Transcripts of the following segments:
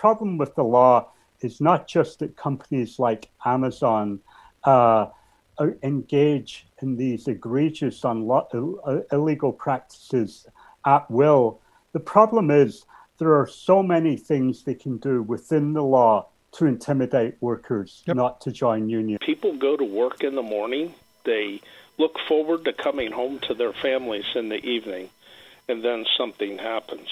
problem with the law is not just that companies like Amazon engage in these egregious illegal practices at will. The problem is there are so many things they can do within the law to intimidate workers not to join unions. People go to work in the morning. They look forward to coming home to their families in the evening, and then something happens.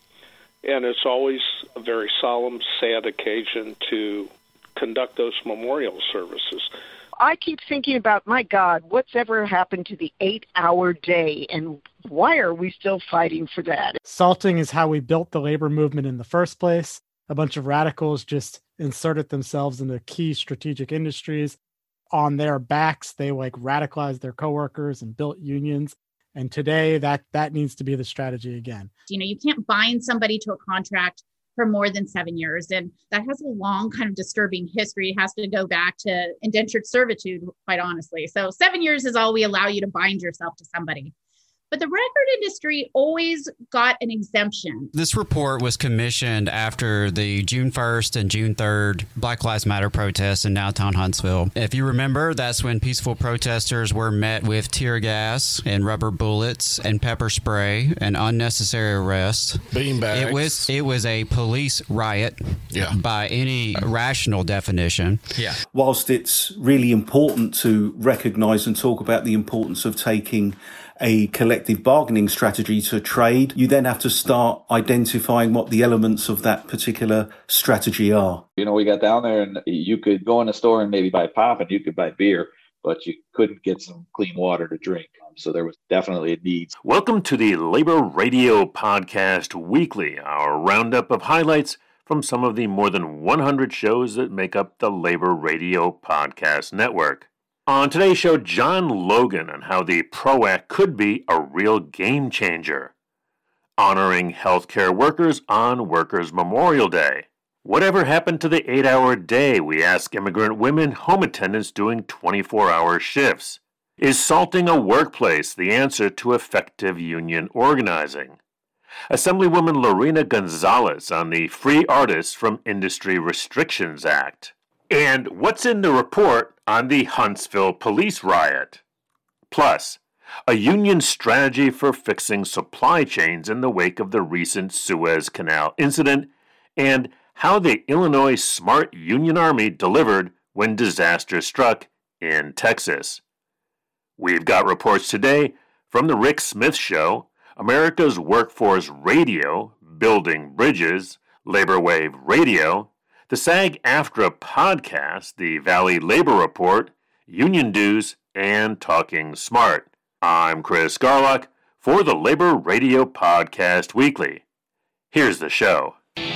And it's always a very solemn, sad occasion to conduct those memorial services. I keep thinking about, my God, what's ever happened to the 8-hour day, and why are we still fighting for that? Salting is how we built the labor movement in the first place. A bunch of radicals just inserted themselves into key strategic industries. On their backs, they radicalized their coworkers and built unions. And today that needs to be the strategy again. You can't bind somebody to a contract for more than 7 years. And that has a long kind of disturbing history. It has to go back to indentured servitude, quite honestly. So 7 years is all we allow you to bind yourself to somebody. But the record industry always got an exemption. This report was commissioned after the June 1st and June 3rd Black Lives Matter protests in downtown Huntsville. If you remember, that's when peaceful protesters were met with tear gas and rubber bullets and pepper spray and unnecessary arrests. Beanbags. It was a police riot by any rational definition. Yeah. Whilst it's really important to recognise and talk about the importance of taking a collective bargaining strategy to trade, you then have to start identifying what the elements of that particular strategy are. We got down there and you could go in a store and maybe buy pop and you could buy beer, but you couldn't get some clean water to drink. So there was definitely a need. Welcome to the Labor Radio Podcast Weekly, our roundup of highlights from some of the more than 100 shows that make up the Labor Radio Podcast Network. On today's show, John Logan on how the PRO Act could be a real game changer. Honoring healthcare workers on Workers' Memorial Day. Whatever happened to the 8-hour day, we ask immigrant women home attendants doing 24-hour shifts. Is salting a workplace the answer to effective union organizing? Assemblywoman Lorena Gonzalez on the Free Artists from Industry Restrictions Act. And what's in the report on the Huntsville police riot? Plus, a union strategy for fixing supply chains in the wake of the recent Suez Canal incident, and how the Illinois Smart Union Army delivered when disaster struck in Texas. We've got reports today from The Rick Smith Show, America's Workforce Radio, Building Bridges, Labor Wave Radio, the SAG-AFTRA podcast, the Valley Labor Report, Union Dues, and Talking Smart. I'm Chris Garlock for the Labor Radio Podcast Weekly. Here's the show.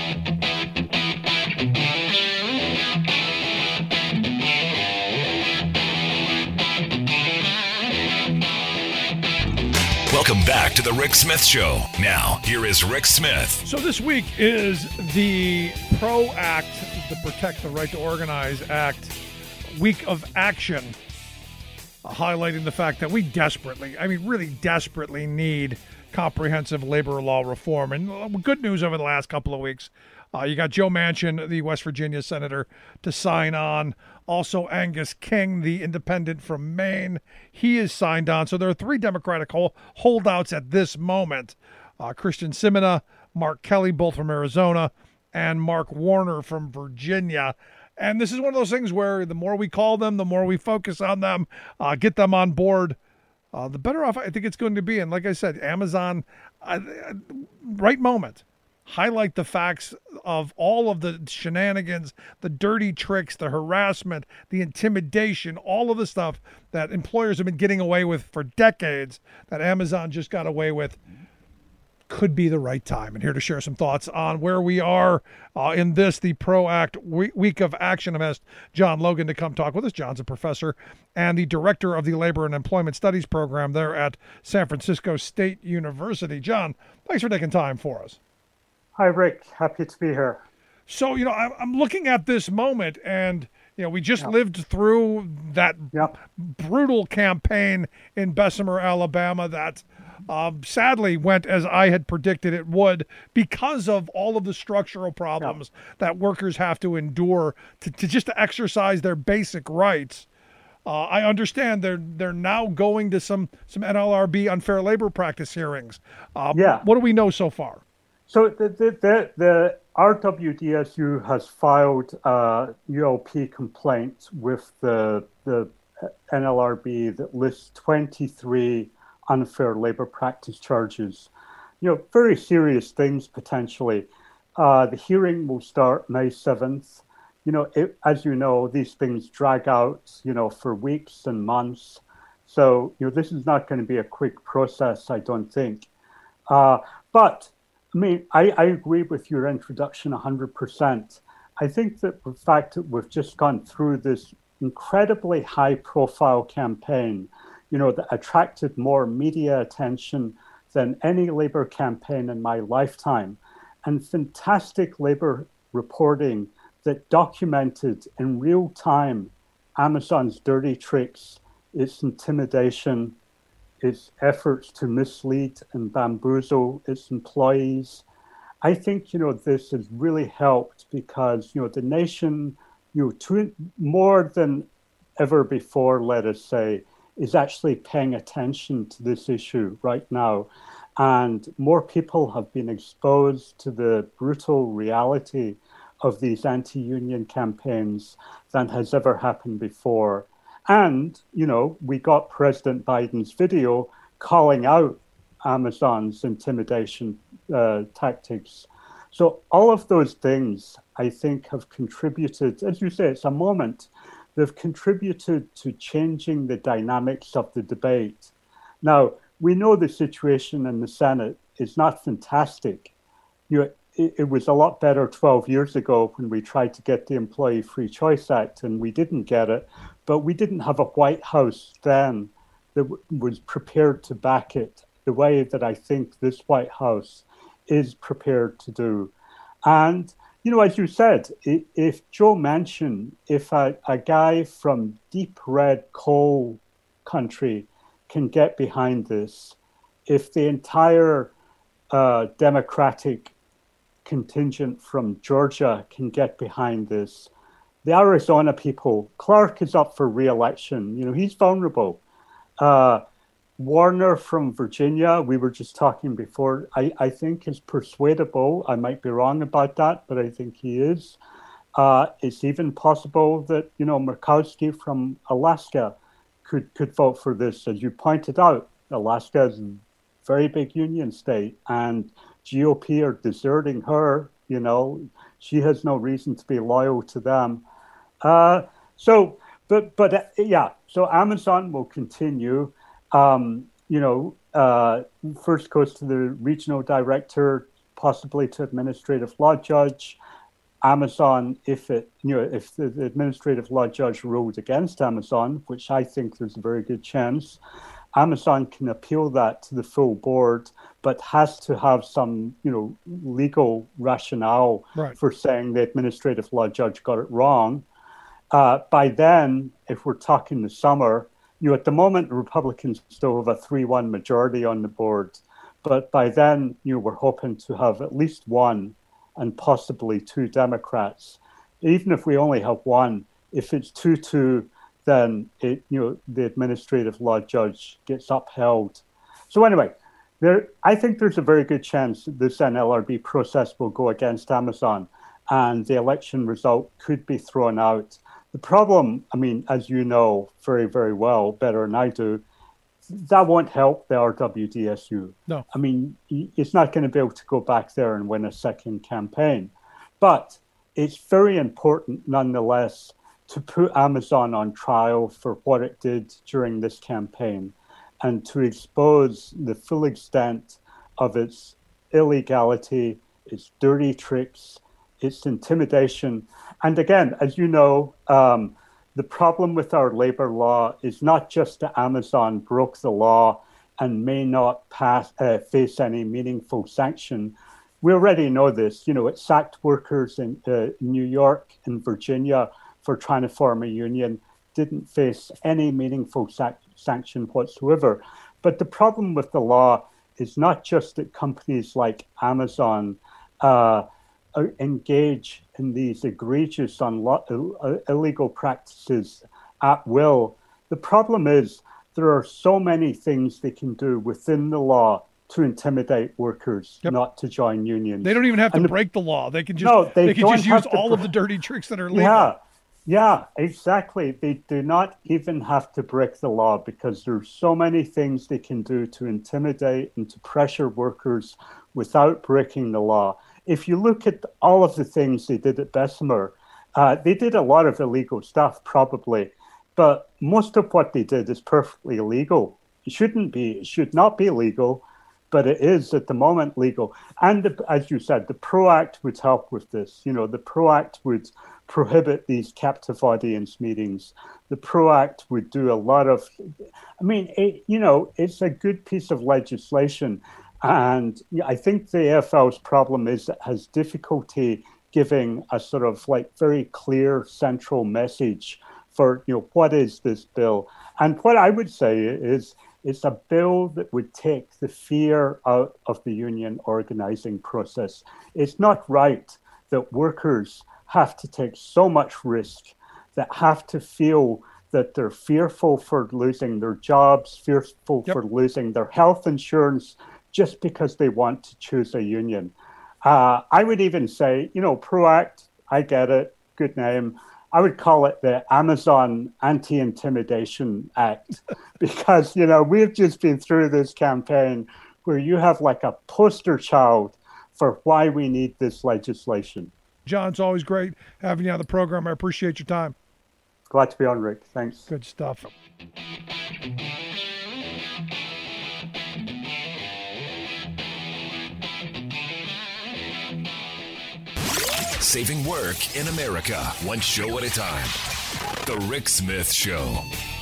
Welcome back to the Rick Smith Show. Now, here is Rick Smith. So this week is the PRO Act, the Protect the Right to Organize Act, week of action, highlighting the fact that we really desperately need comprehensive labor law reform. And good news over the last couple of weeks. You got Joe Manchin, the West Virginia senator, to sign on. Also, Angus King, the independent from Maine, he is signed on. So there are three Democratic holdouts at this moment. Christian Simina, Mark Kelly, both from Arizona, and Mark Warner from Virginia. And this is one of those things where the more we call them, the more we focus on them, get them on board, the better off I think it's going to be. And like I said, Amazon, right moment. Highlight the facts of all of the shenanigans, the dirty tricks, the harassment, the intimidation, all of the stuff that employers have been getting away with for decades that Amazon just got away with. Could be the right time. And here to share some thoughts on where we are in the PRO Act week of action, I've asked John Logan to come talk with us. John's a professor and the director of the Labor and Employment Studies program there at San Francisco State University. John, thanks for taking time for us. Hi, Rick. Happy to be here. So, I'm looking at this moment and, we just lived through that brutal campaign in Bessemer, Alabama that sadly went as I had predicted it would because of all of the structural problems that workers have to endure to just to exercise their basic rights. I understand they're now going to some NLRB unfair labor practice hearings. What do we know so far? So the RWDSU has filed a ULP complaint with the NLRB that lists 23 unfair labor practice charges. Very serious things potentially. The hearing will start May 7th. As you know, these things drag out, for weeks and months. So, this is not going to be a quick process, I don't think. But, I agree with your introduction 100%. I think that the fact that we've just gone through this incredibly high-profile campaign, that attracted more media attention than any labor campaign in my lifetime, and fantastic labor reporting that documented in real time Amazon's dirty tricks, its intimidation, its efforts to mislead and bamboozle its employees. I think, this has really helped because, the nation, more than ever before, let us say, is actually paying attention to this issue right now. And more people have been exposed to the brutal reality of these anti-union campaigns than has ever happened before. And, we got President Biden's video calling out Amazon's intimidation tactics. So all of those things, I think, have contributed, as you say, it's a moment, they've contributed to changing the dynamics of the debate. Now, we know the situation in the Senate is not fantastic. It was a lot better 12 years ago when we tried to get the Employee Free Choice Act and we didn't get it, but we didn't have a White House then that was prepared to back it the way that I think this White House is prepared to do. And, as you said, if Joe Manchin, if a guy from deep red coal country can get behind this, if the entire Democratic contingent from Georgia can get behind this, the Arizona people, Clark is up for re-election. He's vulnerable. Warner from Virginia, we were just talking before, I think is persuadable. I might be wrong about that, but I think he is. It's even possible that, Murkowski from Alaska could vote for this. As you pointed out, Alaska is a very big union state, and GOP are deserting her. She has no reason to be loyal to them. So Amazon will continue. First goes to the regional director, possibly to administrative law judge. Amazon, if the administrative law judge ruled against Amazon, which I think there's a very good chance, Amazon can appeal that to the full board, but has to have some, legal rationale for saying the administrative law judge got it wrong. By then, if we're talking the summer, at the moment, the Republicans still have a 3-1 majority on the board. But by then, we're hoping to have at least one and possibly 2 Democrats. Even if we only have one, if it's 2-2, then the administrative law judge gets upheld. So anyway, I think there's a very good chance that this NLRB process will go against Amazon and the election result could be thrown out. The problem, as you know very, very well, better than I do, that won't help the RWDSU. No. It's not going to be able to go back there and win a second campaign. But it's very important, nonetheless, to put Amazon on trial for what it did during this campaign and to expose the full extent of its illegality, its dirty tricks, its intimidation. And again, as you know, the problem with our labor law is not just that Amazon broke the law and may not face any meaningful sanction. We already know this. It sacked workers in New York and Virginia for trying to form a union, didn't face any meaningful sanction whatsoever. But the problem with the law is not just that companies like Amazon engage in these egregious illegal practices at will. The problem is there are so many things they can do within the law to intimidate workers not to join unions. They don't even have to break the law. They can just use all of the dirty tricks that are legal. Yeah, exactly. They do not even have to break the law because there's so many things they can do to intimidate and to pressure workers without breaking the law. If you look at all of the things they did at Bessemer, they did a lot of illegal stuff, probably, but most of what they did is perfectly illegal. It should not be illegal, but it is at the moment legal. And as you said, the PRO Act would help with this. You know, the PRO Act would prohibit these captive audience meetings. The PRO Act would do a lot of, it's a good piece of legislation. And I think the AFL's problem is it has difficulty giving a sort of like very clear central message for, what is this bill? And what I would say is it's a bill that would take the fear out of the union organizing process. It's not right that workers have to take so much risk, that have to feel that they're fearful for losing their jobs, fearful for losing their health insurance, just because they want to choose a union. I would even say, PRO Act, I get it, good name. I would call it the Amazon Anti-Intimidation Act because, we've just been through this campaign where you have like a poster child for why we need this legislation. John, it's always great having you on the program. I appreciate your time. Glad to be on, Rick. Thanks. Good stuff. Saving work in America, one show at a time. The Rick Smith Show.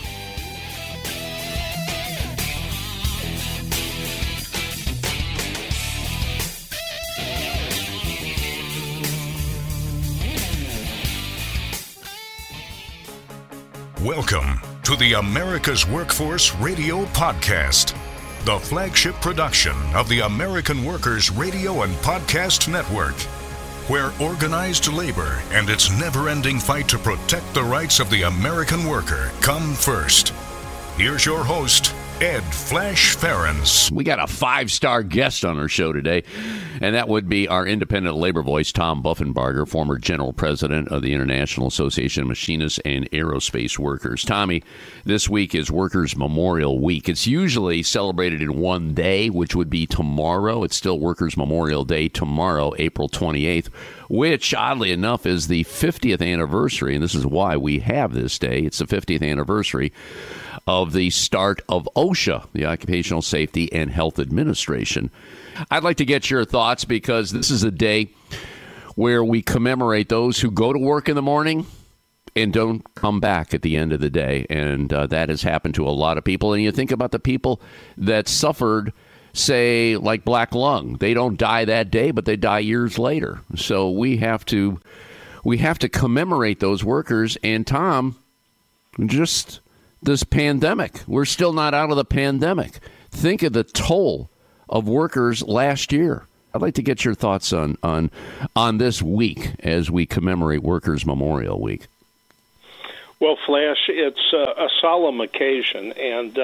Welcome to the America's Workforce Radio Podcast, the flagship production of the American Workers Radio and Podcast Network, where organized labor and its never-ending fight to protect the rights of the American worker come first. Here's your host, Ed Flash Ferens. We got a 5-star guest on our show today, and that would be our independent labor voice, Tom Buffenbarger, former general president of the International Association of Machinists and Aerospace Workers. Tommy, this week is Workers' Memorial Week. It's usually celebrated in one day, which would be tomorrow. It's still Workers' Memorial Day tomorrow, April 28th, which, oddly enough, is the 50th anniversary, and this is why we have this day. It's the 50th anniversary of the start of OSHA, the Occupational Safety and Health Administration. I'd like to get your thoughts because this is a day where we commemorate those who go to work in the morning and don't come back at the end of the day. And that has happened to a lot of people. And you think about the people that suffered, say, like black lung. They don't die that day, but they die years later. So we have to commemorate those workers. And Tom, just this pandemic, we're still not out of the pandemic. Think of the toll of workers last year. I'd like to get your thoughts on this week as we commemorate Workers' Memorial Week. Well, Flash, it's a solemn occasion, and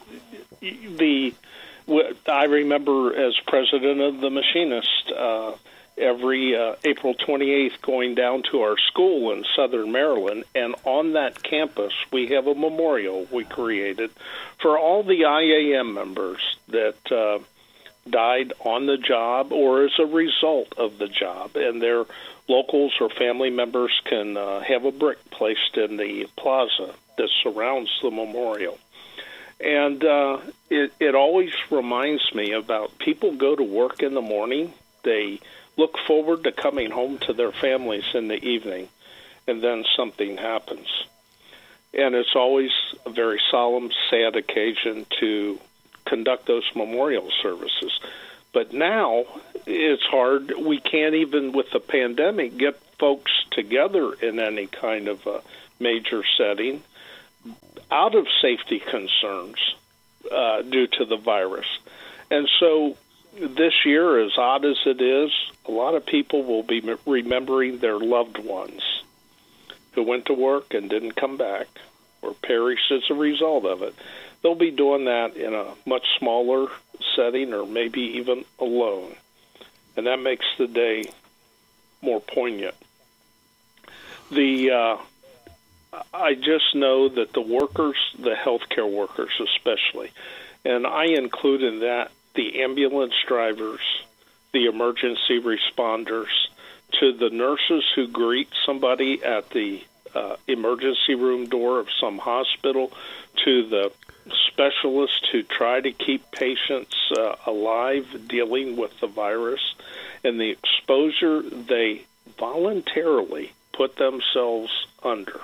I remember as president of the Machinists, every April 28th going down to our school in Southern Maryland, and on that campus we have a memorial we created for all the IAM members that died on the job or as a result of the job, and their locals or family members can have a brick placed in the plaza that surrounds the memorial. And it always reminds me about people go to work in the morning, they look forward to coming home to their families in the evening, and then something happens. And it's always a very solemn, sad occasion to conduct those memorial services. But now it's hard. We can't even, with the pandemic, get folks together in any kind of a major setting out of safety concerns. due to the virus. And so this year, as odd as it is, a lot of people will be remembering their loved ones who went to work and didn't come back or perished as a result of it. They'll be doing that in a much smaller setting or maybe even alone. And that makes the day more poignant. I just know that the workers, the healthcare workers especially, and I include in that the ambulance drivers, the emergency responders, to the nurses who greet somebody at the emergency room door of some hospital, to the specialists who try to keep patients alive dealing with the virus, and the exposure they voluntarily put themselves under.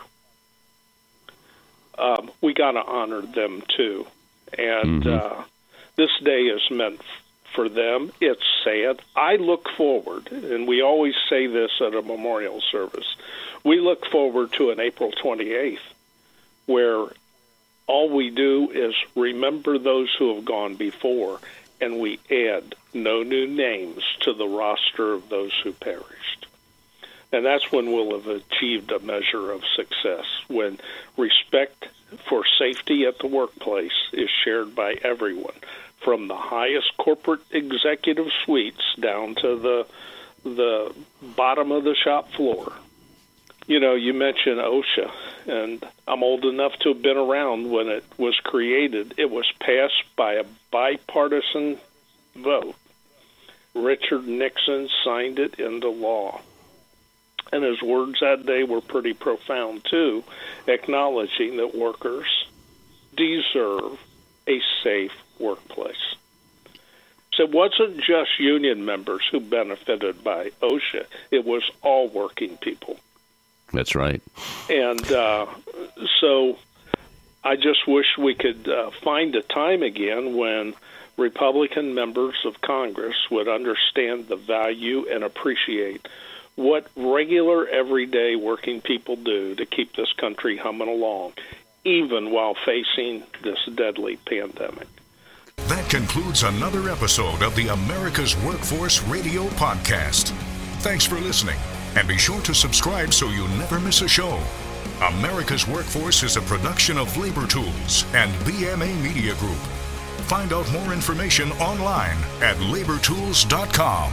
We got to honor them too. And this day is meant for them. It's sad. I look forward, and we always say this at a memorial service, we look forward to an April 28th where all we do is remember those who have gone before, and we add no new names to the roster of those who perished. And that's when we'll have achieved a measure of success, when respect for safety at the workplace is shared by everyone, from the highest corporate executive suites down to the bottom of the shop floor. You know, you mentioned OSHA, and I'm old enough to have been around when it was created. It was passed by a bipartisan vote. Richard Nixon signed it into law. And his words that day were pretty profound, too, acknowledging that workers deserve a safe workplace. So it wasn't just union members who benefited by OSHA. It was all working people. That's right. And so I just wish we could find a time again when Republican members of Congress would understand the value and appreciate what regular, everyday working people do to keep this country humming along, even while facing this deadly pandemic. That concludes another episode of the America's Workforce Radio Podcast. Thanks for listening, and be sure to subscribe so you never miss a show. America's Workforce is a production of Labor Tools and BMA Media Group. Find out more information online at labortools.com.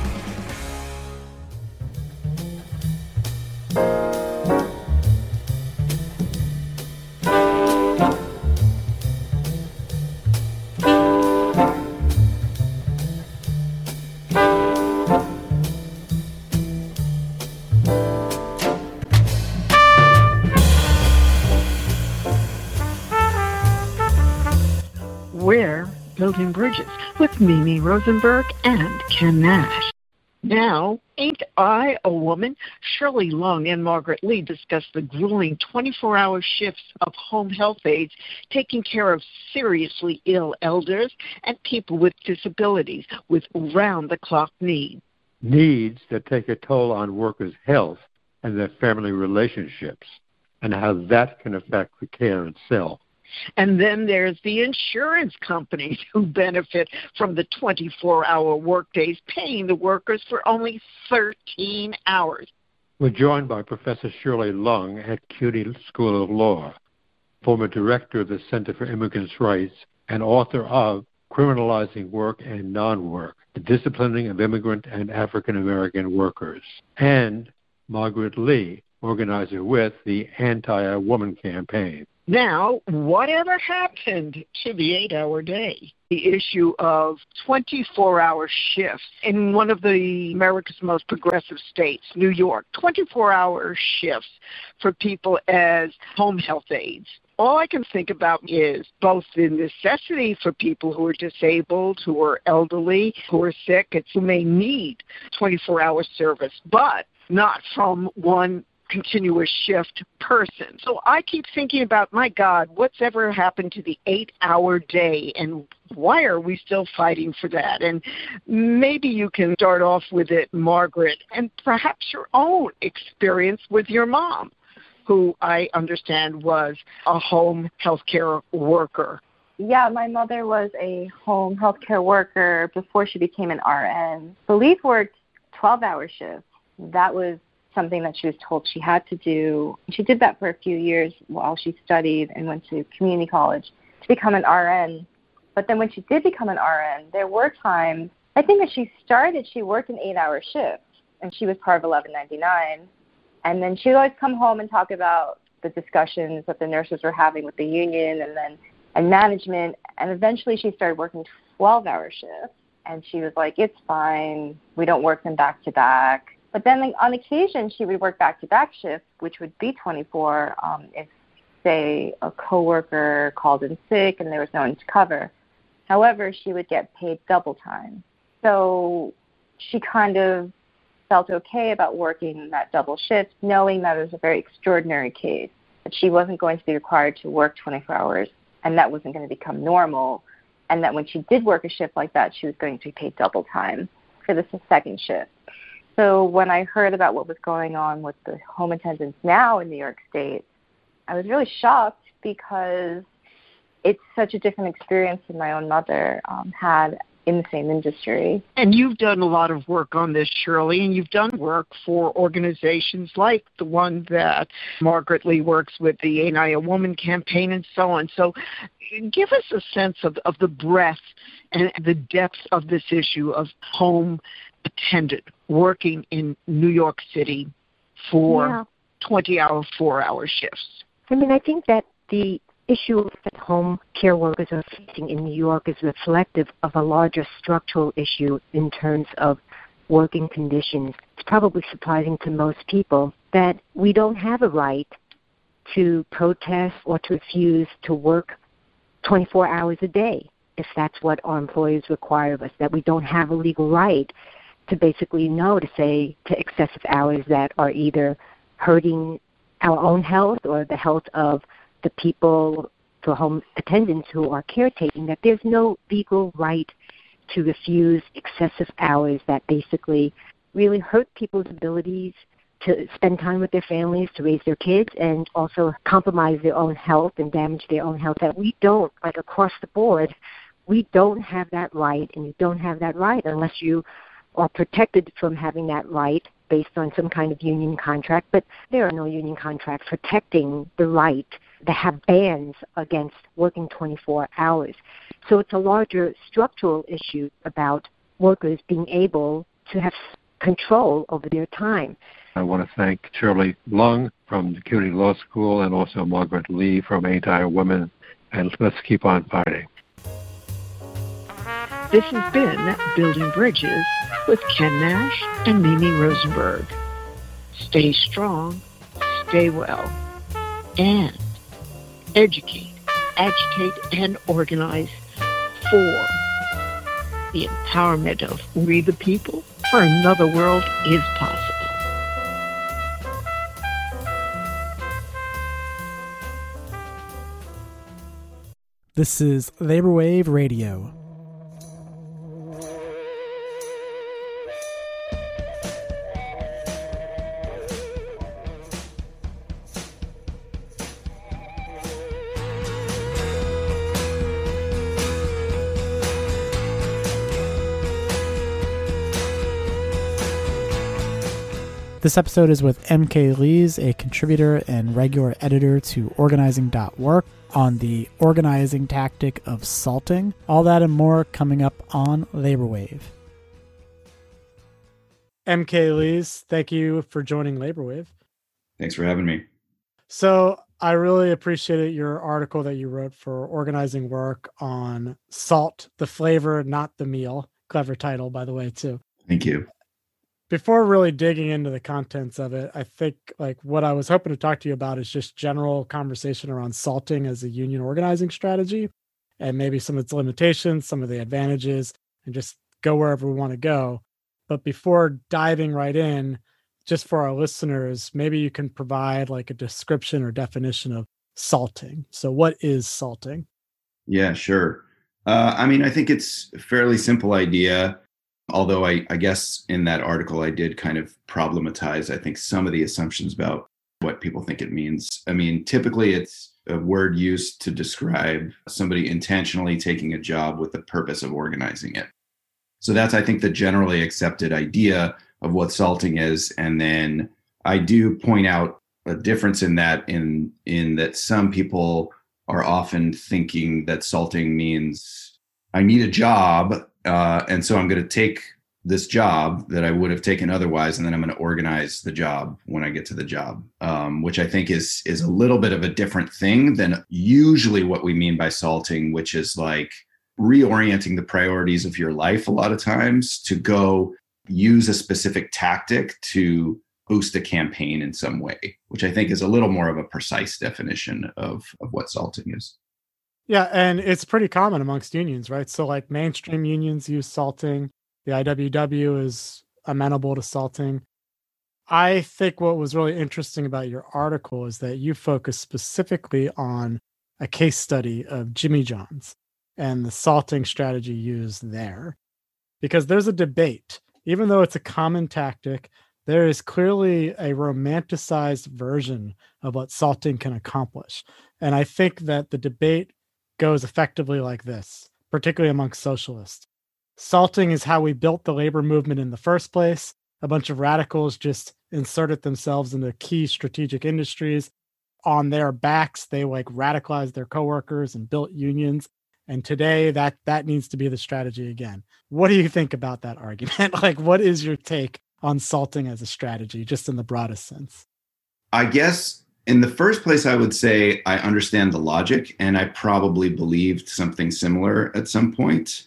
We're building bridges with Mimi Rosenberg and Ken Nash. Now, ain't I a woman? Shirley Lung and Margaret Lee discuss the grueling 24-hour shifts of home health aides taking care of seriously ill elders and people with disabilities with round-the-clock needs. Needs that take a toll on workers' health and their family relationships, and how that can affect the care itself. And then there's the insurance companies who benefit from the 24-hour workdays, paying the workers for only 13 hours. We're joined by Professor Shirley Lung at CUNY School of Law, former director of the Center for Immigrants' Rights and author of Criminalizing Work and Non-Work, the Disciplining of Immigrant and African American Workers, and Margaret Lee, organizer with the Anti-Woman Campaign. Now, whatever happened to the 8-hour day? The issue of 24-hour shifts in one of the America's most progressive states, New York, 24-hour shifts for people as home health aides. All I can think about is both the necessity for people who are disabled, who are elderly, who are sick, and who may need 24-hour service, but not from one continuous shift person. So I keep thinking about, my God, what's ever happened to the 8-hour day, and why are we still fighting for that? And maybe you can start off with it, Margaret, and perhaps your own experience with your mom, who I understand was a home healthcare worker. Yeah, my mother was a home healthcare worker before she became an RN. Believe worked 12-hour shifts. That was something that she was told she had to do. She did that for a few years while she studied and went to community college to become an RN. But then when she did become an RN, there were times, I think that she worked an 8-hour shift, and she was part of 1199. And then she would always come home and talk about the discussions that the nurses were having with the union and management. And eventually she started working 12-hour shifts. And she was like, it's fine. We don't work them back to back. But then on occasion, she would work back-to-back shifts, which would be 24 if, say, a coworker called in sick and there was no one to cover. However, she would get paid double time. So she kind of felt okay about working that double shift, knowing that it was a very extraordinary case, that she wasn't going to be required to work 24 hours, and that wasn't going to become normal, and that when she did work a shift like that, she was going to be paid double time for the second shift. So when I heard about what was going on with the home attendants now in New York State, I was really shocked because it's such a different experience than my own mother had in the same industry. And you've done a lot of work on this, Shirley, and you've done work for organizations like the one that Margaret Lee works with, the Ain't I a Woman campaign and so on. So give us a sense of the breadth and the depth of this issue of home attendant working in New York City for 20-hour, 4-hour shifts. I mean, I think that the issue that home care workers are facing in New York is reflective of a larger structural issue in terms of working conditions. It's probably surprising to most people that we don't have a right to protest or to refuse to work 24 hours a day, if that's what our employers require of us, that we don't have a legal right to basically no to say to excessive hours that are either hurting our own health or the health of the people, the home attendants who are caretaking, that there's no legal right to refuse excessive hours that basically really hurt people's abilities to spend time with their families, to raise their kids, and also compromise their own health and damage their own health, that we don't, like across the board, we don't have that right, and you don't have that right unless you are protected from having that right based on some kind of union contract. But there are no union contracts protecting the right that have bans against working 24 hours. So it's a larger structural issue about workers being able to have control over their time. I want to thank Shirley Lung from the CUNY Law School and also Margaret Lee from Ain't I a Woman, and let's keep on fighting. This has been Building Bridges with Ken Nash and Mimi Rosenberg. Stay strong, stay well, and educate, agitate, and organize for the empowerment of we the people, for another world is possible. This is Labor Wave Radio. This episode is with MK Lees, a contributor and regular editor to Organizing.work, on the organizing tactic of salting. All that and more coming up on Labor Wave. MK Lees, thank you for joining Labor Wave. Thanks for having me. So I really appreciated your article that you wrote for Organizing Work on Salt, the flavor, not the meal. Clever title, by the way, too. Thank you. Before really digging into the contents of it, I think like what I was hoping to talk to you about is just general conversation around salting as a union organizing strategy and maybe some of its limitations, some of the advantages, and just go wherever we want to go. But before diving right in, just for our listeners, maybe you can provide like a description or definition of salting. So what is salting? Yeah, sure. I think it's a fairly simple idea. Although I guess in that article, I did kind of problematize, I think, some of the assumptions about what people think it means. I mean, typically it's a word used to describe somebody intentionally taking a job with the purpose of organizing it. So that's, I think, the generally accepted idea of what salting is. And then I do point out a difference in that, in that some people are often thinking that salting means I need a job, and so I'm going to take this job that I would have taken otherwise, and then I'm going to organize the job when I get to the job, which I think is a little bit of a different thing than usually what we mean by salting, which is like reorienting the priorities of your life a lot of times to go use a specific tactic to boost a campaign in some way, which I think is a little more of a precise definition of what salting is. Yeah, and it's pretty common amongst unions, right? So like mainstream unions use salting. The IWW is amenable to salting. I think what was really interesting about your article is that you focus specifically on a case study of Jimmy John's and the salting strategy used there. Because there's a debate, even though it's a common tactic, there is clearly a romanticized version of what salting can accomplish. And I think that the debate goes effectively like this, particularly amongst socialists. Salting is how we built the labor movement in the first place. A bunch of radicals just inserted themselves into key strategic industries. On their backs, they like radicalized their coworkers and built unions. And today that needs to be the strategy again. What do you think about that argument? Like, what is your take on salting as a strategy, just in the broadest sense? I guess in the first place, I would say I understand the logic, and I probably believed something similar at some point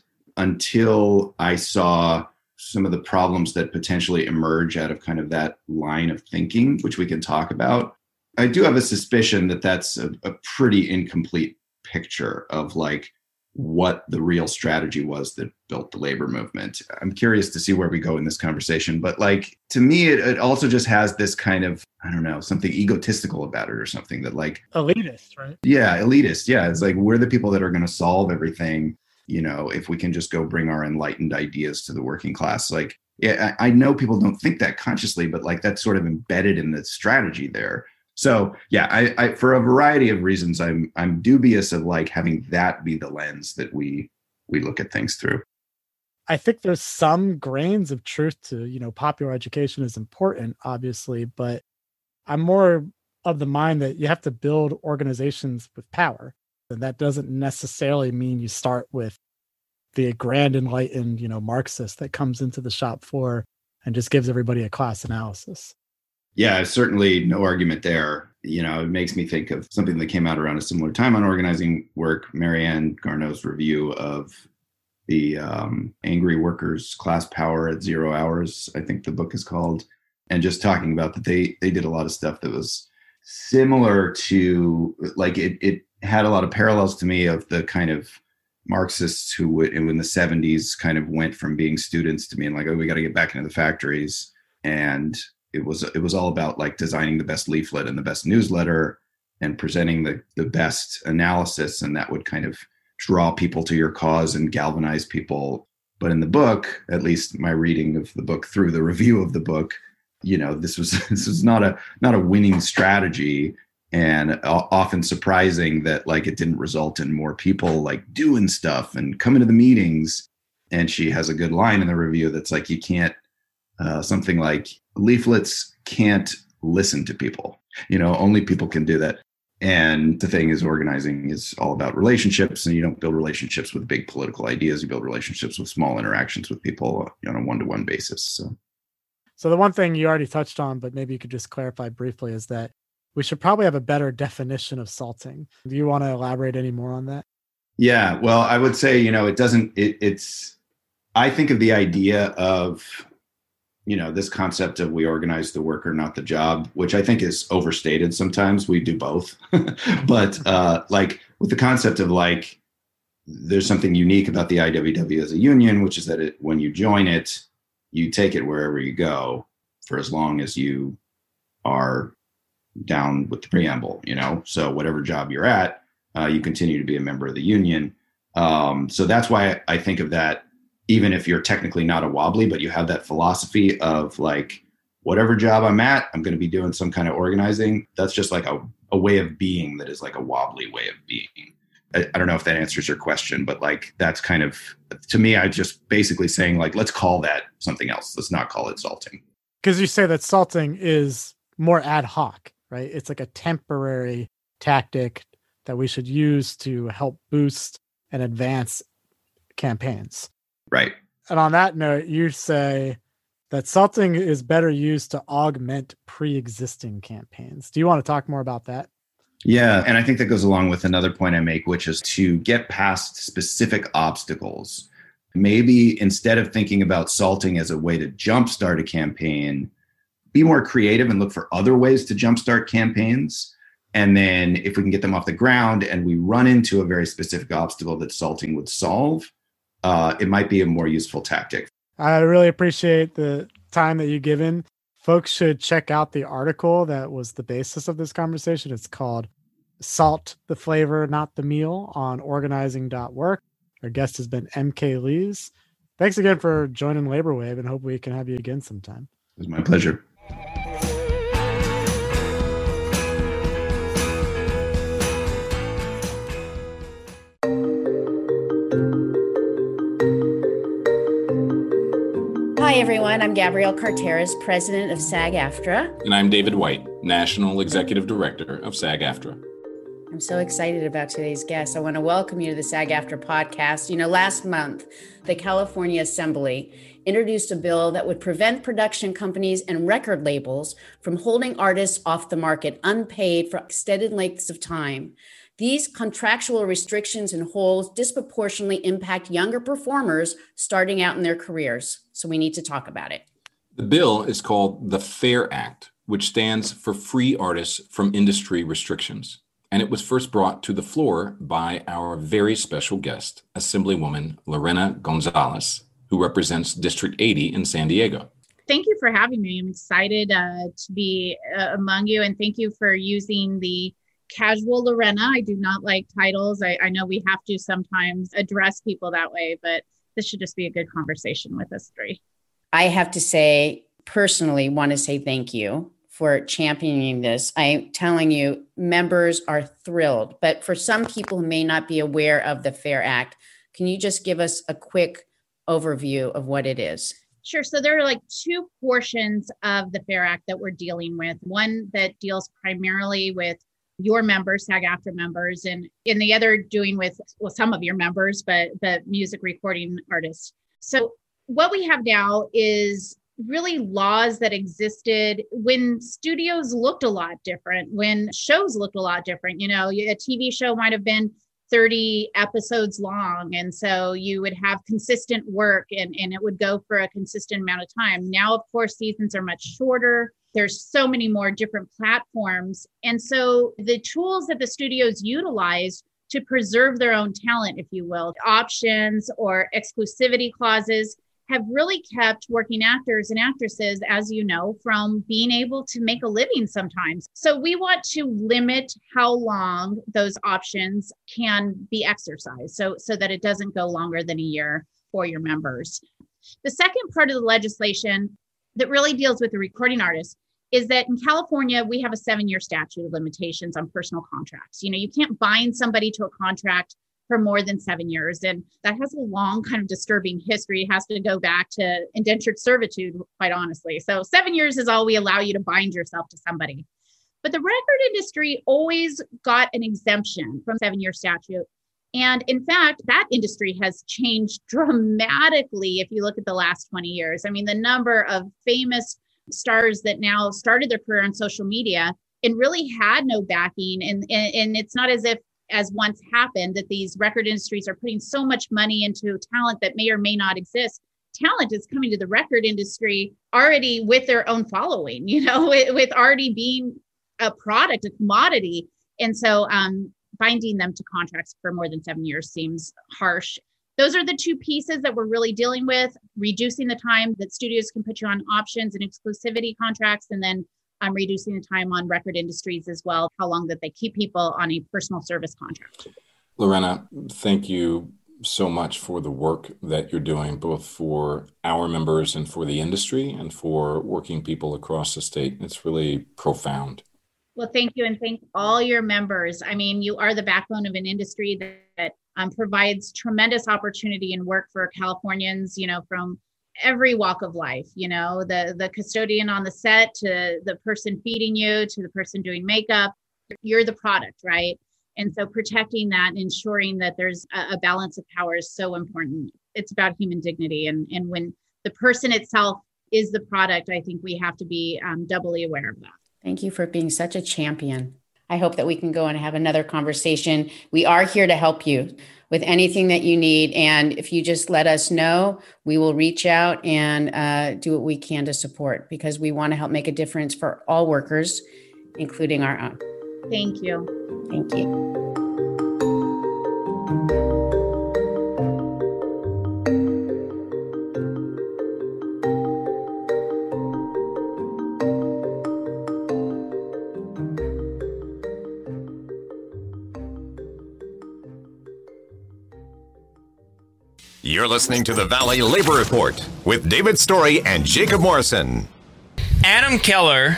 until I saw some of the problems that potentially emerge out of kind of that line of thinking, which we can talk about. I do have a suspicion that that's a pretty incomplete picture of like what the real strategy was that built the labor movement. I'm curious to see where we go in this conversation, but like, to me, it also just has this kind of, I don't know, something egotistical about it or something that like elitist, right? Yeah. Elitist. Yeah. It's like, we're the people that are going to solve everything. You know, if we can just go bring our enlightened ideas to the working class. Like, yeah, I know people don't think that consciously, but like that's sort of embedded in the strategy there. So yeah, I for a variety of reasons, I'm dubious of like having that be the lens that we look at things through. I think there's some grains of truth to, you know, popular education is important, obviously, but I'm more of the mind that you have to build organizations with power. And that doesn't necessarily mean you start with the grand enlightened, you know, Marxist that comes into the shop floor and just gives everybody a class analysis. Yeah, certainly no argument there. You know, it makes me think of something that came out around a similar time on organizing work, Marianne Garneau's review of the Angry Workers' Class Power at 0 Hours, I think the book is called, and just talking about that they did a lot of stuff that was similar to, like, it had a lot of parallels to me of the kind of Marxists who would, in the 70s, kind of went from being students to being like, oh, we got to get back into the factories. And it was all about like designing the best leaflet and the best newsletter and presenting the best analysis. And that would kind of draw people to your cause and galvanize people. But in the book, at least my reading of the book through the review of the book, you know, this was not a winning strategy. And often surprising that like it didn't result in more people like doing stuff and coming to the meetings. And she has a good line in the review that's like, you can't, something like leaflets can't listen to people, you know, only people can do that. And the thing is, organizing is all about relationships, and you don't build relationships with big political ideas. You build relationships with small interactions with people on a one-to-one basis. So the one thing you already touched on, but maybe you could just clarify briefly, is that we should probably have a better definition of salting. Do you want to elaborate any more on that? Yeah, well, I would say, you know, I think of the idea of, you know, this concept of we organize the worker, not the job, which I think is overstated sometimes. We do both. But like with the concept of like, there's something unique about the IWW as a union, which is that when you join it, you take it wherever you go for as long as you are down with the preamble, you know, so whatever job you're at, you continue to be a member of the union. So that's why I think of that, even if you're technically not a wobbly, but you have that philosophy of like, whatever job I'm at, I'm going to be doing some kind of organizing. That's just like a a way of being that is like a wobbly way of being. I don't know if that answers your question, but like that's kind of, to me, I just basically saying like, let's call that something else. Let's not call it salting. Because you say that salting is more ad hoc, right? It's like a temporary tactic that we should use to help boost and advance campaigns. Right. And on that note, you say that salting is better used to augment pre-existing campaigns. Do you want to talk more about that? Yeah, and I think that goes along with another point I make, which is to get past specific obstacles. Maybe instead of thinking about salting as a way to jumpstart a campaign, be more creative and look for other ways to jumpstart campaigns. And then if we can get them off the ground and we run into a very specific obstacle that salting would solve, it might be a more useful tactic. I really appreciate the time that you've given. Folks should check out the article that was the basis of this conversation. It's called Salt the Flavor, Not the Meal on organizing.work. Our guest has been MK Lees. Thanks again for joining Labor Wave, and hope we can have you again sometime. It was my pleasure. Hi, everyone. I'm Gabrielle Carteris, president of SAG-AFTRA. And I'm David White, National Executive Director of SAG-AFTRA. I'm so excited about today's guest. I want to welcome you to the SAG-AFTRA podcast. You know, last month, the California Assembly introduced a bill that would prevent production companies and record labels from holding artists off the market unpaid for extended lengths of time. These contractual restrictions and holds disproportionately impact younger performers starting out in their careers. So we need to talk about it. The bill is called the FAIR Act, which stands for Free Artists from Industry Restrictions. And it was first brought to the floor by our very special guest, Assemblywoman Lorena Gonzalez, who represents District 80 in San Diego. Thank you for having me. I'm excited to be among you, and thank you for using the casual Lorena. I do not like titles. I know we have to sometimes address people that way, but this should just be a good conversation with us three. I have to say, personally, want to say thank you for championing this. I'm telling you, members are thrilled. But for some people who may not be aware of the FAIR Act, can you just give us a quick overview of what it is? Sure. So there are like two portions of the FAIR Act that we're dealing with. One that deals primarily with your members, SAG-AFTRA members, and in the other doing with, well, some of your members, but the music recording artists. So what we have now is really laws that existed when studios looked a lot different, when shows looked a lot different. You know, a TV show might have been 30 episodes long. And so you would have consistent work and it would go for a consistent amount of time. Now, of course, seasons are much shorter. There's so many more different platforms. And so the tools that the studios utilize to preserve their own talent, if you will, options or exclusivity clauses, have really kept working actors and actresses, as you know, from being able to make a living sometimes. So we want to limit how long those options can be exercised so that it doesn't go longer than a year for your members. The second part of the legislation that really deals with the recording artists is that in California, we have a 7-year statute of limitations on personal contracts. You know, you can't bind somebody to a contract for more than 7 years. And that has a long kind of disturbing history. It has to go back to indentured servitude, quite honestly. So 7 years is all we allow you to bind yourself to somebody. But the record industry always got an exemption from 7-year statute. And in fact, that industry has changed dramatically if you look at the last 20 years. I mean, the number of famous stars that now started their career on social media and really had no backing. And it's not as if, as once happened, that these record industries are putting so much money into talent that may or may not exist. Talent is coming to the record industry already with their own following, you know, with already being a product, a commodity. And so binding them to contracts for more than 7 years seems harsh. Those are the two pieces that we're really dealing with, reducing the time that studios can put you on options and exclusivity contracts, and then reducing the time on record industries as well, how long that they keep people on a personal service contract. Lorena, thank you so much for the work that you're doing, both for our members and for the industry and for working people across the state. It's really profound. Well, thank you. And thank all your members. I mean, you are the backbone of an industry that provides tremendous opportunity and work for Californians, from every walk of life, the custodian on the set to the person feeding you, to the person doing makeup. You're the product, right? And so protecting that and ensuring that there's a balance of power is so important. It's about human dignity. And when the person itself is the product, I think we have to be doubly aware of that. Thank you for being such a champion. I hope that we can go and have another conversation. We are here to help you with anything that you need. And if you just let us know, we will reach out and do what we can to support, because we want to help make a difference for all workers, including our own. Thank you. Thank you. You're listening to the Valley Labor Report with David Story and Jacob Morrison. Adam Keller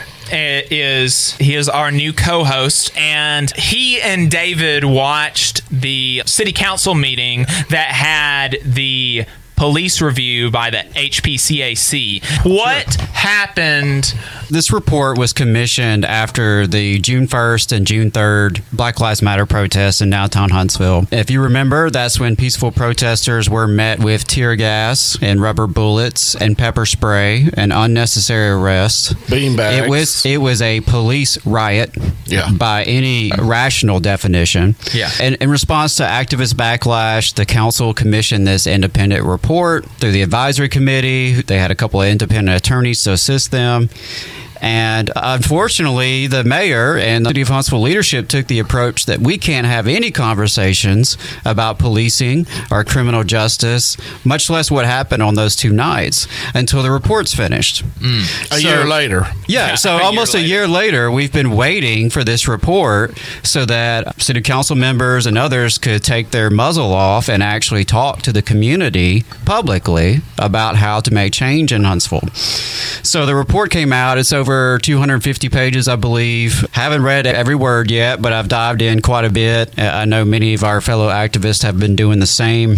is our new co-host, and he and David watched the city council meeting that had the police review by the HPCAC. What happened? This report was commissioned after the June 1st and June 3rd Black Lives Matter protests in downtown Huntsville. If you remember, that's when peaceful protesters were met with tear gas and rubber bullets and pepper spray and unnecessary arrests. Beanbags. It was a police riot by any rational definition. Yeah. And in response to activist backlash, the council commissioned this independent report through the advisory committee. They had a couple of independent attorneys to assist them. And unfortunately, the mayor and the City of Huntsville leadership took the approach that we can't have any conversations about policing or criminal justice, much less what happened on those two nights, until the report's finished. A year later. Yeah, so almost a year later, we've been waiting for this report so that city council members and others could take their muzzle off and actually talk to the community publicly about how to make change in Huntsville. So the report came out. It's over 250 pages, I believe. Haven't read every word yet, but I've dived in quite a bit. I know many of our fellow activists have been doing the same.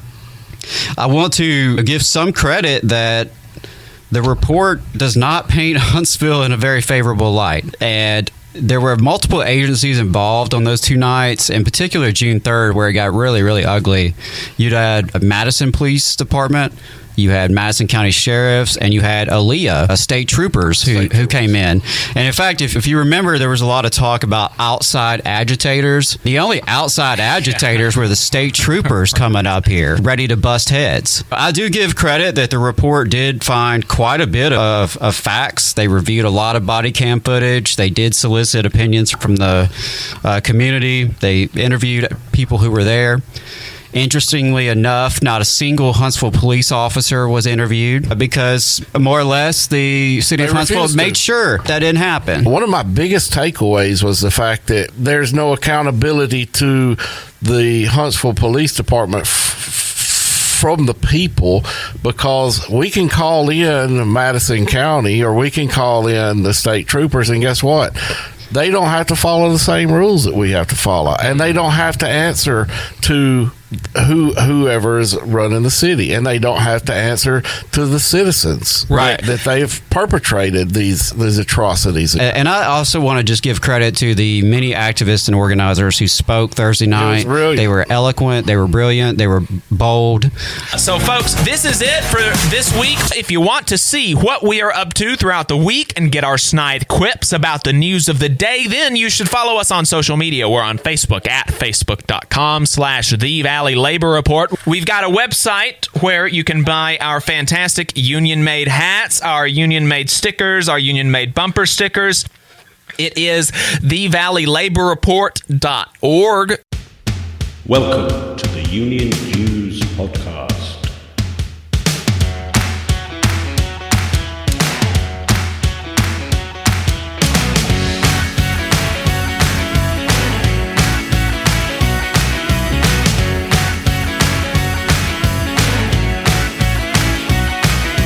I want to give some credit that the report does not paint Huntsville in a very favorable light. And there were multiple agencies involved on those two nights, in particular June 3rd, where it got really, really ugly. You'd had a Madison Police Department, you had Madison County Sheriffs, and you had ALEA, state troopers who came in. And in fact, if you remember, there was a lot of talk about outside agitators. The only outside agitators were the state troopers coming up here, ready to bust heads. I do give credit that the report did find quite a bit of facts. They reviewed a lot of body cam footage. They did solicit opinions from the community. They interviewed people who were there. Interestingly enough, not a single Huntsville police officer was interviewed because, more or less, the city of Huntsville made sure that didn't happen. One of my biggest takeaways was the fact that there's no accountability to the Huntsville Police Department from the people, because we can call in Madison County or we can call in the state troopers, and guess what? They don't have to follow the same rules that we have to follow, and they don't have to answer to whoever is running the city, and they don't have to answer to the citizens that they have perpetrated these atrocities. And I also want to just give credit to the many activists and organizers who spoke Thursday night. They were eloquent, they were brilliant, they were bold. So folks, this is it for this week. If you want to see what we are up to throughout the week and get our snide quips about the news of the day, then you should follow us on social media. We're on Facebook at facebook.com/The Valley Labor Report. We've got a website where you can buy our fantastic union-made hats, our union-made stickers, our union-made bumper stickers. It is thevalleylaborreport.org. Welcome to the Union Views Podcast.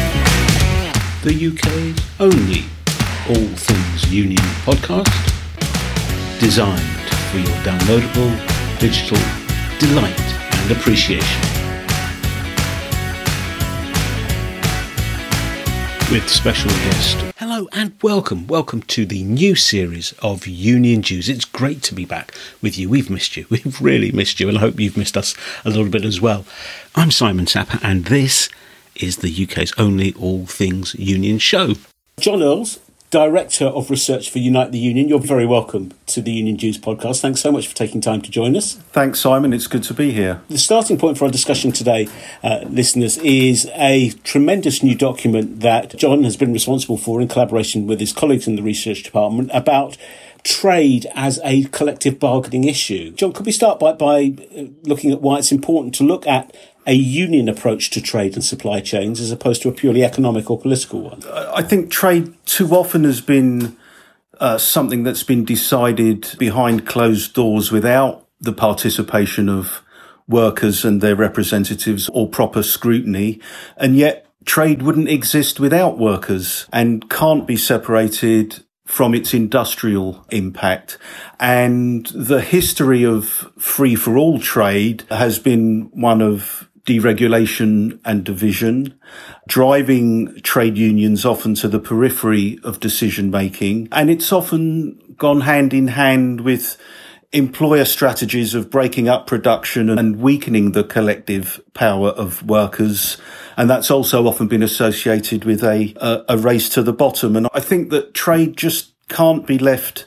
The UK's only all things union podcast. designed for your downloadable digital delight and appreciation. With special guest. Hello and welcome to the new series of Union Jews. It's great to be back with you. We've missed you. We've really missed you, and I hope you've missed us a little bit as well. I'm Simon Sapper, and this is the UK's only all things union show. John Earls, Director of Research for Unite the Union. You're very welcome to the Union Jews podcast. Thanks so much for taking time to join us. Thanks, Simon. It's good to be here. The starting point for our discussion today, listeners, is a tremendous new document that John has been responsible for in collaboration with his colleagues in the research department about trade as a collective bargaining issue. John, could we start by looking at why it's important to look at a union approach to trade and supply chains as opposed to a purely economic or political one? I think trade too often has been something that's been decided behind closed doors without the participation of workers and their representatives or proper scrutiny. And yet trade wouldn't exist without workers and can't be separated from its industrial impact. And the history of free-for-all trade has been one of deregulation and division, driving trade unions often to the periphery of decision-making. And it's often gone hand in hand with employer strategies of breaking up production and weakening the collective power of workers. And that's also often been associated with a race to the bottom. And I think that trade just can't be left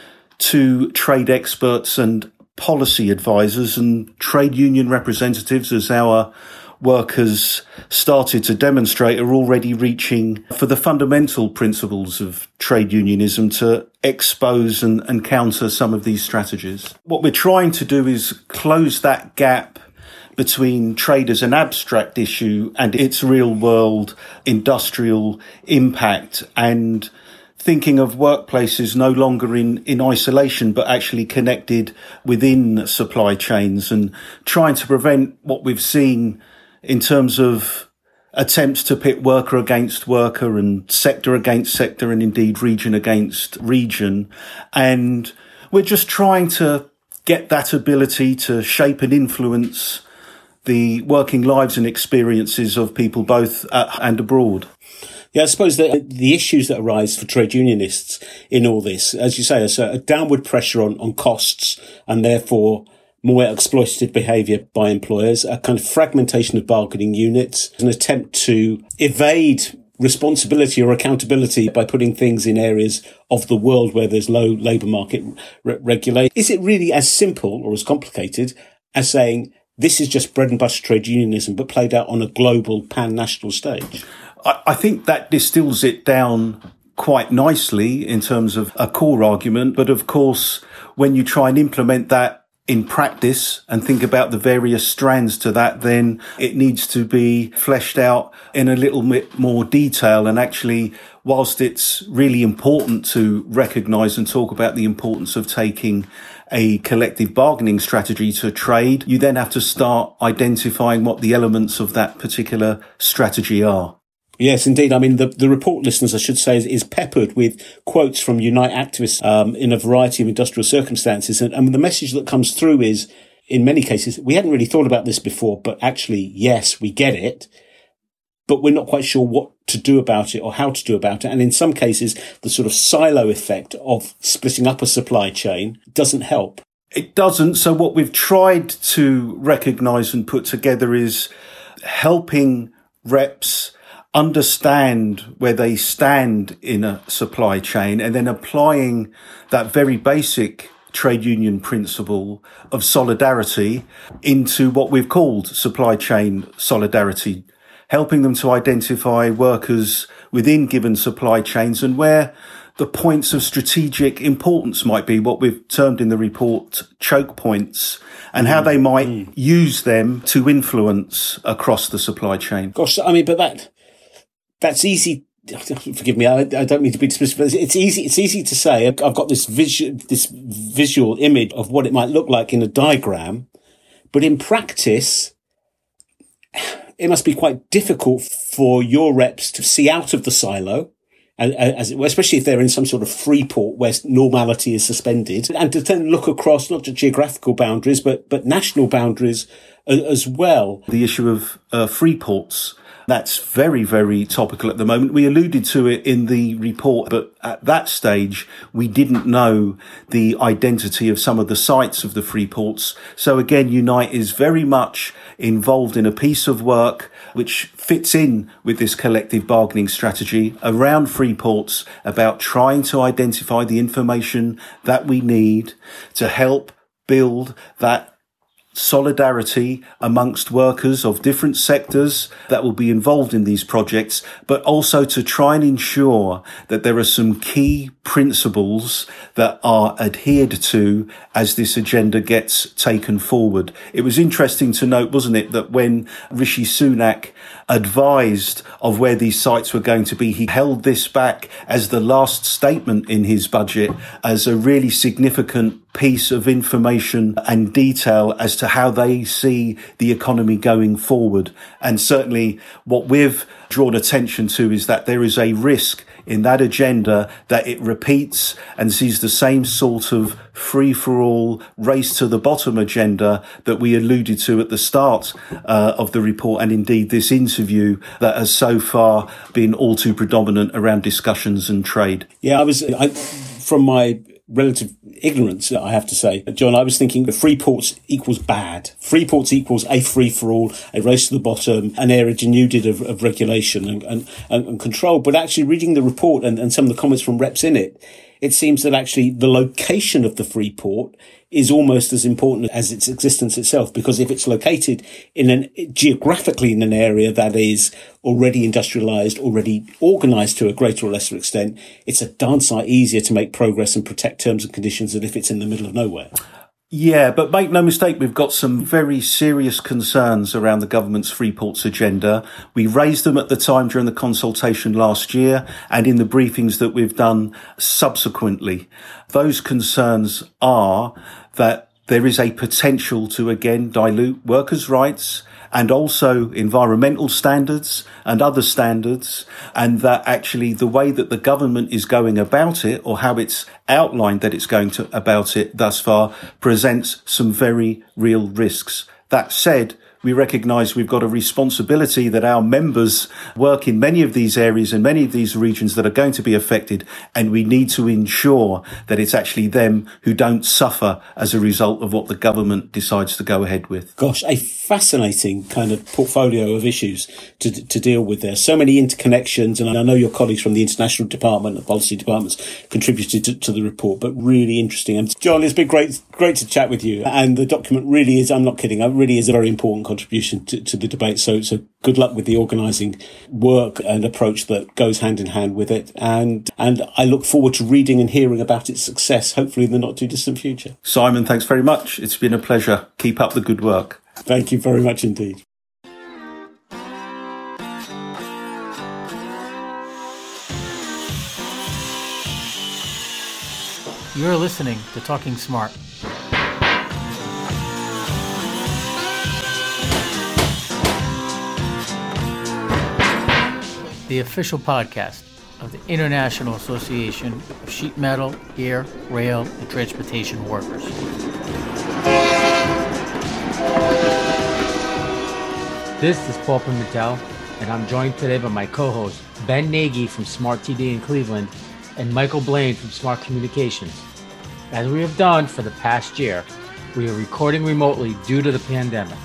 to trade experts and policy advisors and trade union representatives, as our workers started to demonstrate, are already reaching for the fundamental principles of trade unionism to expose and counter some of these strategies. What we're trying to do is close that gap between trade as an abstract issue and its real world industrial impact, and thinking of workplaces no longer in isolation, but actually connected within supply chains, and trying to prevent what we've seen in terms of attempts to pit worker against worker and sector against sector and indeed region against region. And we're just trying to get that ability to shape and influence the working lives and experiences of people both at and abroad. Yeah, I suppose that the issues that arise for trade unionists in all this, as you say, is a downward pressure on costs and therefore more exploitative behaviour by employers, a kind of fragmentation of bargaining units, an attempt to evade responsibility or accountability by putting things in areas of the world where there's low labour market regulation. Is it really as simple or as complicated as saying this is just bread and butter trade unionism but played out on a global pan-national stage? I think that distills it down quite nicely in terms of a core argument. But of course, when you try and implement that in practice and think about the various strands to that, then it needs to be fleshed out in a little bit more detail. And actually, whilst it's really important to recognise and talk about the importance of taking a collective bargaining strategy to trade, you then have to start identifying what the elements of that particular strategy are. Yes, indeed. I mean, the report, listeners, I should say, is peppered with quotes from Unite activists in a variety of industrial circumstances. And the message that comes through is, in many cases, we hadn't really thought about this before, but actually, yes, we get it, but we're not quite sure what to do about it or how to do about it. And in some cases, the sort of silo effect of splitting up a supply chain doesn't help. It doesn't. So what we've tried to recognise and put together is helping reps understand where they stand in a supply chain and then applying that very basic trade union principle of solidarity into what we've called supply chain solidarity, helping them to identify workers within given supply chains and where the points of strategic importance might be, what we've termed in the report choke points, and how they might use them to influence across the supply chain. Gosh, I mean, but that's easy. Forgive me, I don't mean to be dismissive, but it's easy to say. I've got this visual image of what it might look like in a diagram, but in practice, it must be quite difficult for your reps to see out of the silo especially if they're in some sort of free port where normality is suspended, and to then look across not just geographical boundaries, but national boundaries as well. The issue of free ports, that's very, very topical at the moment. We alluded to it in the report, but at that stage, we didn't know the identity of some of the sites of the free ports. So again, Unite is very much involved in a piece of work which fits in with this collective bargaining strategy around free ports, about trying to identify the information that we need to help build that solidarity amongst workers of different sectors that will be involved in these projects, but also to try and ensure that there are some key principles that are adhered to as this agenda gets taken forward. It was interesting to note, wasn't it, that when Rishi Sunak advised of where these sites were going to be, he held this back as the last statement in his budget as a really significant piece of information and detail as to how they see the economy going forward. And certainly what we've drawn attention to is that there is a risk in that agenda that it repeats and sees the same sort of free-for-all, race-to-the-bottom agenda that we alluded to at the start of the report, and indeed this interview, that has so far been all too predominant around discussions and trade. Yeah, from my relative ignorance, I have to say, John, I was thinking free ports equals bad. Free ports equals a free-for-all, a race to the bottom, an area denuded of regulation and control. But actually reading the report and some of the comments from reps in it, it seems that actually the location of the free port is almost as important as its existence itself, because if it's located geographically in an area that is already industrialized, already organized to a greater or lesser extent, it's a darn sight easier to make progress and protect terms and conditions than if it's in the middle of nowhere. Yeah, but make no mistake, we've got some very serious concerns around the government's free ports agenda. We raised them at the time during the consultation last year and in the briefings that we've done subsequently. Those concerns are that there is a potential to again dilute workers' rights and also environmental standards and other standards, and that actually the way that the government is going about it, or how it's outlined that it's going to about it thus far, presents some very real risks. That said, we recognise we've got a responsibility that our members work in many of these areas and many of these regions that are going to be affected, and we need to ensure that it's actually them who don't suffer as a result of what the government decides to go ahead with. Gosh, a fascinating kind of portfolio of issues to deal with there. So many interconnections, and I know your colleagues from the international department and policy departments contributed to the report, but really interesting. And John, it's been great to chat with you. And the document really is, I'm not kidding, it really is a very important contribution to the debate. So good luck with the organising work and approach that goes hand in hand with it. And I look forward to reading and hearing about its success, hopefully in the not too distant future. Simon, thanks very much. It's been a pleasure. Keep up the good work. Thank you very much indeed. You're listening to Talking Smart. The official podcast of the International Association of Sheet Metal, Air, Rail, and Transportation Workers. This is Paul Pimentel, and I'm joined today by my co-host Ben Nagy from Smart TD in Cleveland and Michael Blaine from Smart Communications. As we have done for the past year, we are recording remotely due to the pandemic.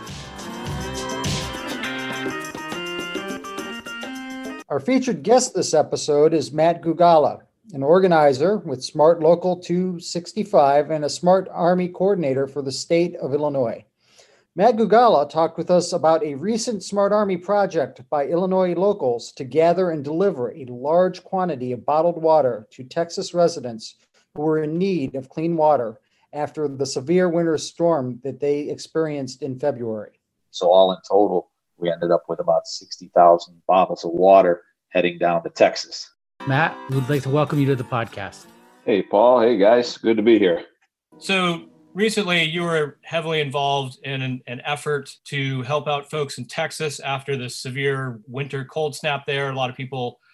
Our featured guest this episode is Matt Gugala, an organizer with Smart Local 265 and a Smart Army coordinator for the state of Illinois. Matt Gugala talked with us about a recent Smart Army project by Illinois locals to gather and deliver a large quantity of bottled water to Texas residents who were in need of clean water after the severe winter storm that they experienced in February. So all in total, we ended up with about 60,000 bottles of water heading down to Texas. Matt, we'd like to welcome you to the podcast. Hey, Paul. Hey, guys. Good to be here. So recently, you were heavily involved in an effort to help out folks in Texas after the severe winter cold snap there. A lot of people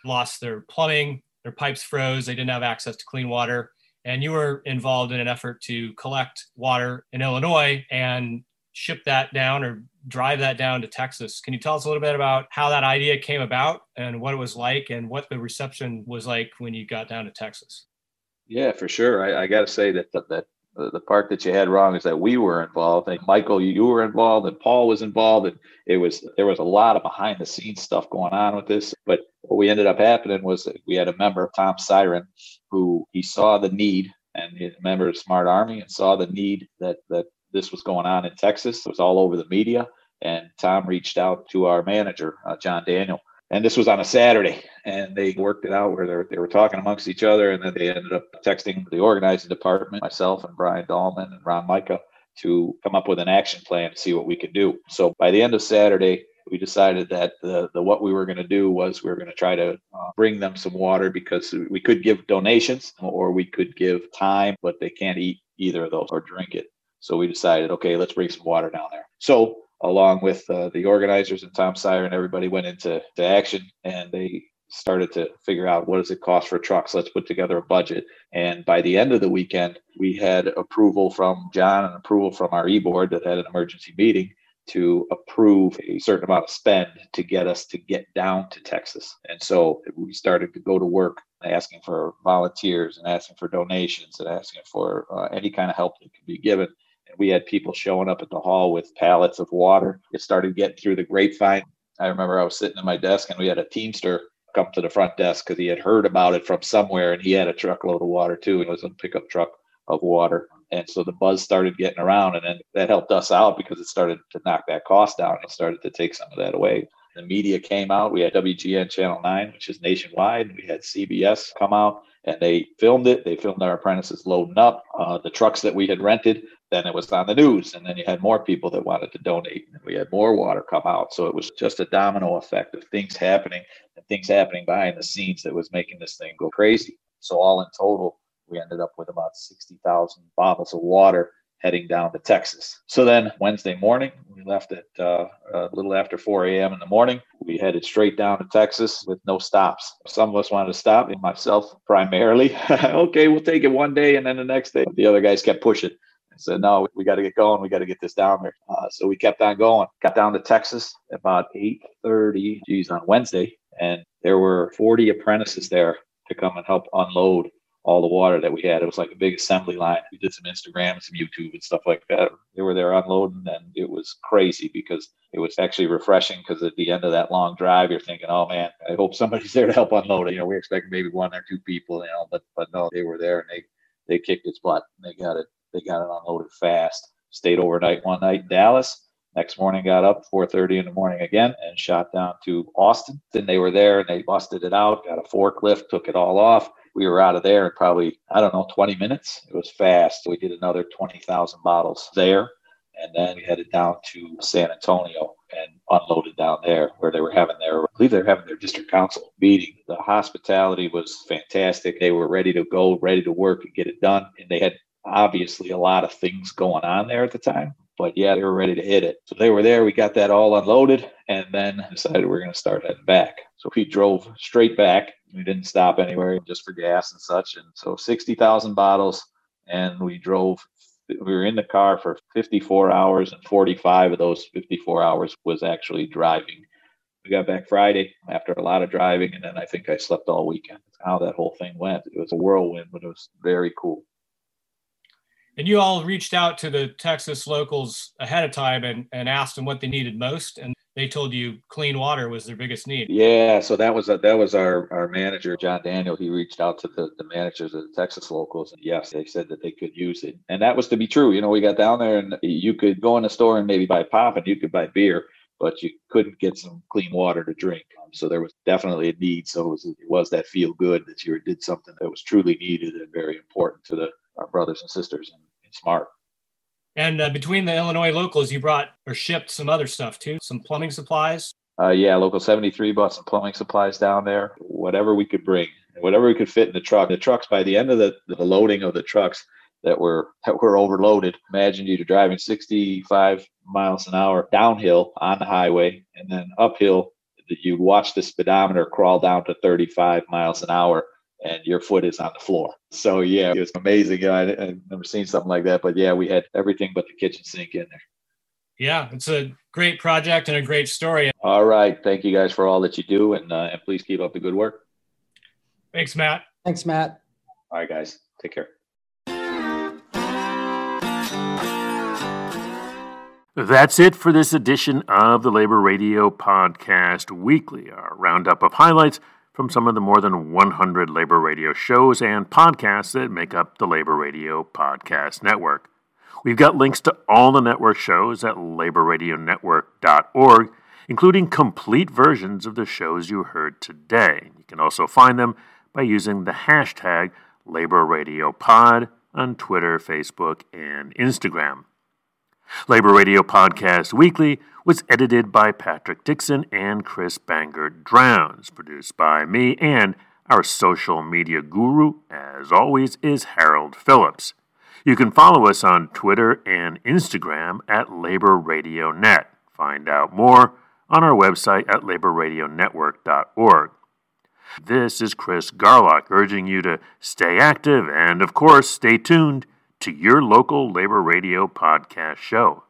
lost their plumbing, their pipes froze, they didn't have access to clean water. And you were involved in an effort to collect water in Illinois and ship that down or drive that down to Texas. Can you tell us a little bit about how that idea came about and what it was like and what the reception was like when you got down to Texas? Yeah, for sure. I got to say that the part that you had wrong is that we were involved. And Michael, you were involved, and Paul was involved, and there was a lot of behind the scenes stuff going on with this. But what we ended up happening was that we had a member, Tom Siren, who he saw the need, and he's a member of Smart Army, and saw the need that this was going on in Texas. It was all over the media, and Tom reached out to our manager, John Daniel. And this was on a Saturday, and they worked it out where they were talking amongst each other, and then they ended up texting the organizing department, myself and Brian Dahlman and Ron Micah, to come up with an action plan to see what we could do. So by the end of Saturday, we decided that what we were going to do was we were going to try to bring them some water, because we could give donations or we could give time, but they can't eat either of those or drink it. So we decided, okay, let's bring some water down there. So along with the organizers and Tom Siren, everybody went into action, and they started to figure out, what does it cost for trucks? Let's put together a budget. And by the end of the weekend, we had approval from John and approval from our e-board that had an emergency meeting to approve a certain amount of spend to get us to get down to Texas. And so we started to go to work asking for volunteers and asking for donations and asking for any kind of help that could be given. We had people showing up at the hall with pallets of water. It started getting through the grapevine. I remember I was sitting at my desk, and we had a Teamster come to the front desk because he had heard about it from somewhere, and he had a truckload of water too. It was a pickup truck of water. And so the buzz started getting around, and then that helped us out because it started to knock that cost down. It started to take some of that away. The media came out. We had WGN Channel 9, which is nationwide. We had CBS come out, and they filmed it. They filmed our apprentices loading up the trucks that we had rented. Then it was on the news, and then you had more people that wanted to donate, and we had more water come out. So it was just a domino effect of things happening and things happening behind the scenes that was making this thing go crazy. So all in total, we ended up with about 60,000 bottles of water heading down to Texas. So then Wednesday morning, we left at a little after 4 a.m. in the morning. We headed straight down to Texas with no stops. Some of us wanted to stop, and myself primarily. Okay, we'll take it one day, and then the next day. The other guys kept pushing. I said, no, we got to get going. We got to get this down there. So we kept on going. Got down to Texas about 8:30 on Wednesday, and there were 40 apprentices there to come and help unload all the water that we had. It was like a big assembly line. We did some Instagram and some YouTube and stuff like that. They were there unloading, and it was crazy because it was actually refreshing, because at the end of that long drive, you're thinking, oh man, I hope somebody's there to help unload it. We're expecting maybe one or two people, but no, they were there, and they kicked its butt. And they got it unloaded fast. Stayed overnight one night in Dallas. Next morning, got up 4:30 in the morning again and shot down to Austin. Then they were there, and they busted it out, got a forklift, took it all off. We were out of there in probably, 20 minutes. It was fast. We did another 20,000 bottles there. And then we headed down to San Antonio and unloaded down there, where they were having I believe they were having their district council meeting. The hospitality was fantastic. They were ready to go, ready to work and get it done. And they had obviously a lot of things going on there at the time, but yeah, they were ready to hit it. So they were there. We got that all unloaded, and then decided we're going to start heading back. So we drove straight back. We didn't stop anywhere just for gas and such. And so 60,000 bottles, and we were in the car for 54 hours, and 45 of those 54 hours was actually driving. We got back Friday after a lot of driving, and then I think I slept all weekend. That's how that whole thing went. It was a whirlwind, but it was very cool. And you all reached out to the Texas locals ahead of time and asked them what they needed most, and they told you clean water was their biggest need. Yeah, so that was our manager, John Daniel. He reached out to the managers of the Texas locals, and yes, they said that they could use it. And that was to be true. We got down there, and you could go in the store and maybe buy pop, and you could buy beer, but you couldn't get some clean water to drink. So there was definitely a need. So it was that feel good that you did something that was truly needed and very important to our brothers and sisters in Smart. And between the Illinois locals, you brought or shipped some other stuff too, some plumbing supplies. Yeah, Local 73 brought some plumbing supplies down there, whatever we could bring, whatever we could fit in the truck. The trucks, by the end of the loading of the trucks that were overloaded, imagine you're driving 65 miles an hour downhill on the highway, and then uphill you'd watch the speedometer crawl down to 35 miles an hour and your foot is on the floor. So yeah, it was amazing. I've never seen something like that, but yeah, we had everything but the kitchen sink in there. Yeah, it's a great project and a great story. All right. Thank you guys for all that you do, and please keep up the good work. Thanks, Matt. Thanks, Matt. All right, guys. Take care. That's it for this edition of the Labor Radio Podcast Weekly, our roundup of highlights from some of the more than 100 labor radio shows and podcasts that make up the Labor Radio Podcast Network. We've got links to all the network shows at laborradionetwork.org, including complete versions of the shows you heard today. You can also find them by using the hashtag LaborRadioPod on Twitter, Facebook, and Instagram. Labor Radio Podcast Weekly was edited by Patrick Dixon and Chris Bangert Drowns, produced by me, and our social media guru, as always, is Harold Phillips. You can follow us on Twitter and Instagram at Labor Radio Net. Find out more on our website at laborradionetwork.org. This is Chris Garlock urging you to stay active and, of course, stay tuned to your local Labor Radio Podcast show.